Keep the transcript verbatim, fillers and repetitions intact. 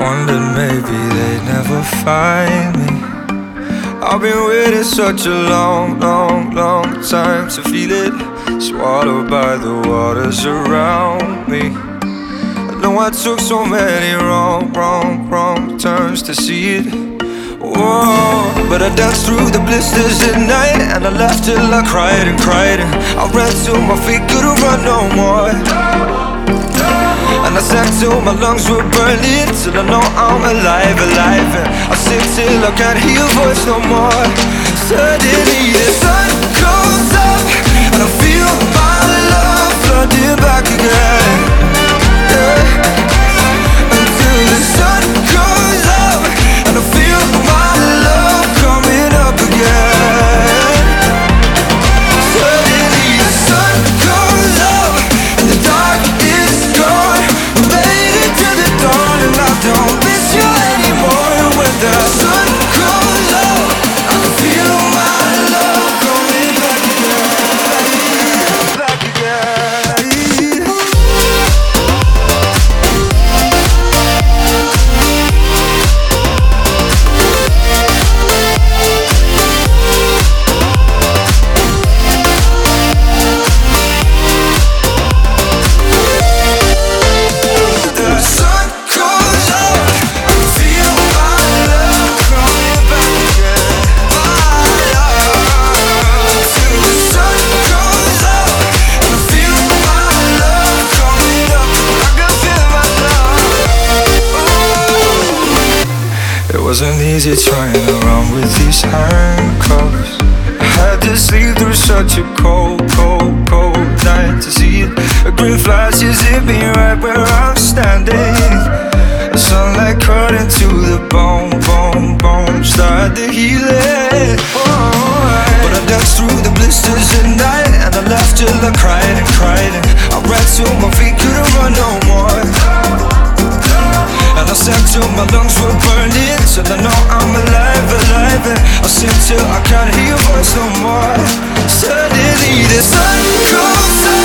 wondered maybe they'd never find me. I've been waiting such a long, long, long time to feel it, swallowed by the waters around me. I know I took so many wrong, wrong, wrong turns to see it. Whoa, but I danced through the blisters at night, and I laughed till I cried and cried, and I ran till my feet couldn't run no more. And I sang till my lungs were burning, till I know I'm alive, alive. And I sing till I can't hear your voice no more. Suddenly the sun comes up, and I feel my love flooding back again, yeah. Until the sun comes up, and I feel my love coming up again. Suddenly the sun comes up, and the dark is gone. And I don't miss you anymore. When the sun comes up, I can feel my love coming back again, back again. The sun comes up, I can feel my love coming back again. My love. Till the sun comes up, I can feel my love coming up. I can feel my love. It wasn't easy trying around with these handcuffs. I had to sleep through such a cold, cold, cold night to see it. A green flashes hit me right where I'm standing. The sunlight cut into the bone, bone, bone, start to heal it. Oh, but I danced through the blisters at night, and I laughed till I cried and cried, and I ran till my feet couldn't run no more. And I sang till my lungs were burning, till I know I'm alive, alive. And I sing till I can't hear your voice no more. Suddenly the sun comes up,